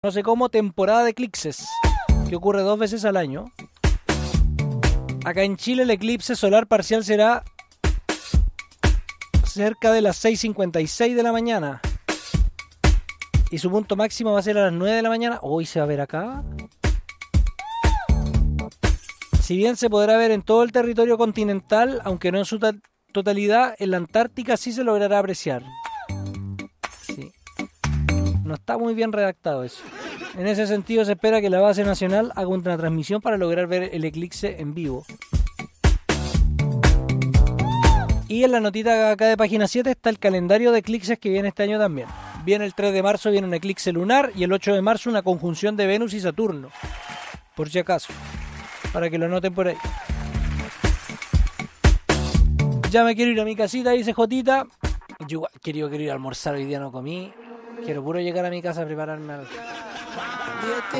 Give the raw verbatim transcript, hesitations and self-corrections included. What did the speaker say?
no sé cómo, temporada de eclipses, que ocurre dos veces al año. Acá en Chile el eclipse solar parcial será cerca de las seis cincuenta y seis de la mañana. Y su punto máximo va a ser a las nueve de la mañana. Hoy se va a ver acá. Si bien se podrá ver en todo el territorio continental, aunque no en su ta- totalidad, en la Antártica sí se logrará apreciar. Sí. No está muy bien redactado eso. En ese sentido se espera que la base nacional haga una transmisión para lograr ver el eclipse en vivo. Y en la notita acá de página siete está el calendario de eclipses que viene este año también. Viene el tres de marzo, viene un eclipse lunar, y el ocho de marzo una conjunción de Venus y Saturno. Por si acaso, para que lo noten por ahí. Ya me quiero ir a mi casita, dice Jotita. Yo igual, quiero, quiero ir a almorzar, hoy día no comí. Quiero puro llegar a mi casa a prepararme algo.